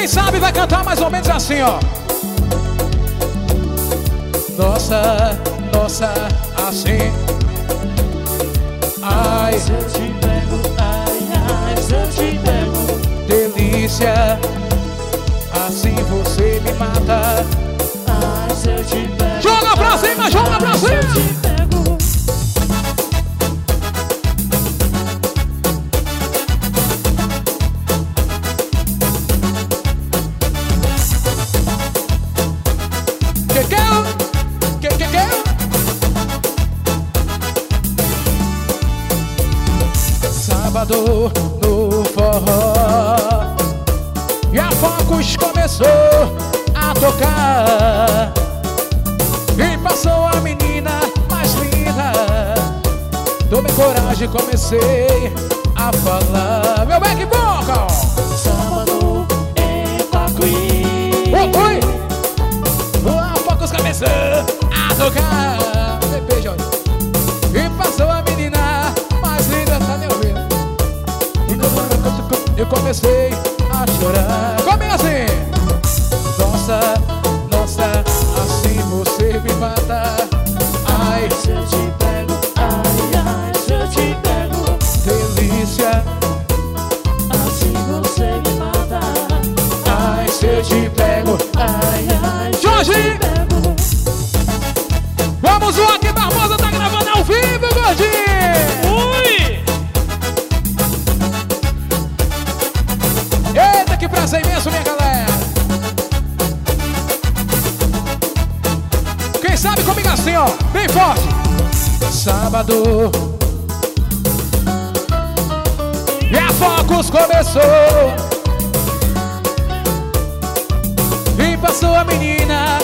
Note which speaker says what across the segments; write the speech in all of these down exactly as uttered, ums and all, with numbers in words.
Speaker 1: sabe vai cantar mais ou menos assim, ó. Nossa, nossa, assim. Ai,
Speaker 2: se eu te pego, ai, ai, se eu te pego.
Speaker 1: Delícia, assim você me mata.
Speaker 2: Ai, se eu te pego.
Speaker 1: Joga pra cima, joga pra cima.
Speaker 2: Se eu te pego.
Speaker 1: Que que eu? Que que que eu? Sábado no forró e a Focus começou a tocar. E passou a menina mais linda. Tomei coragem e comecei a falar. Meu back vocal.
Speaker 2: Sábado em Pacuí.
Speaker 1: Oi, oi. A Focus começou a tocar. Beijo. E passou a menina mais linda. Tá me ouvindo? Eu comecei a chorar. Como é assim? Nossa, nossa, assim você me mata. Ai,
Speaker 2: Se eu te pego, ai, ai, se eu te pego.
Speaker 1: delícia.
Speaker 2: Assim você me mata.
Speaker 1: Ai, se eu te pego.
Speaker 2: Ai, ai, se
Speaker 1: Jorge!
Speaker 2: eu te pego.
Speaker 1: Vamos, o Aqui Barbosa tá gravando ao vivo, gordinho!
Speaker 2: Ui!
Speaker 1: Eita, que prazer imenso, minha galera! Quem sabe comigo assim, ó, bem forte! Sábado e a Focus começou. E passou a menina.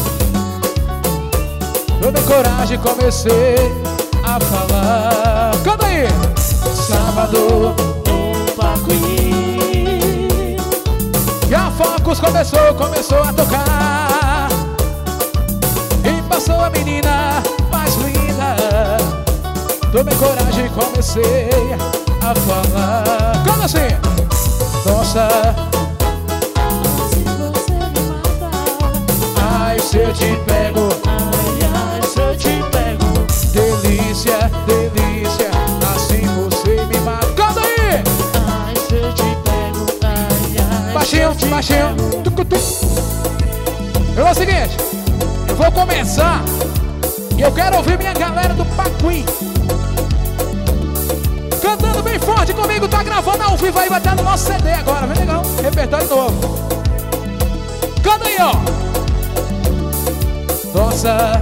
Speaker 1: Tomei coragem e comecei a falar. Canta aí! Sábado
Speaker 2: Em Pacuí.
Speaker 1: e a Focus começou, começou a tocar. E passou a menina mais linda. Tomei coragem e comecei a falar. Como assim? Nossa,
Speaker 2: Se você me mata.
Speaker 1: ai, se eu te pego.
Speaker 2: Ai, ai, se eu te pego.
Speaker 1: Delícia, delícia, assim você me mata. Canta aí!
Speaker 2: Ai, se eu te pego. Ai, ai,
Speaker 1: Baixinho,
Speaker 2: se eu te
Speaker 1: baixinho.
Speaker 2: pego.
Speaker 1: Tucu, tucu. Eu vou o seguinte, eu vou começar e eu quero ouvir minha galera do Pacuí cantando bem forte comigo, tá gravando ao vivo aí, vai estar no nosso C D agora, vem legal, repertório novo. Canta aí, ó. Nossa.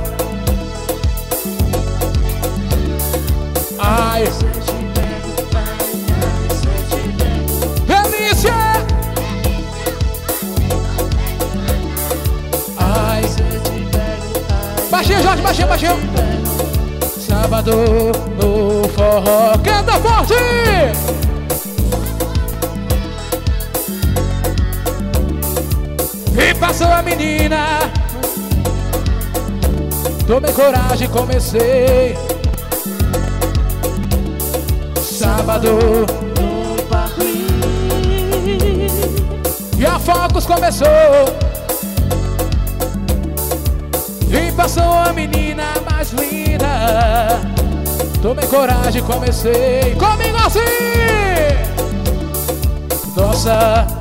Speaker 1: Ai,
Speaker 2: Se eu te pego. Ai, ai, se eu te pego.
Speaker 1: delícia. Ai,
Speaker 2: Se eu te pego. Ai,
Speaker 1: baixinho, Jorge, baixinho, baixinho. Sábado no forró, canta forte! E passou a menina. Tomei coragem e comecei. Sábado
Speaker 2: no Pacuí.
Speaker 1: e a Focus começou. E passou a menina mais linda. Tomei coragem e comecei comigo assim. Nossa,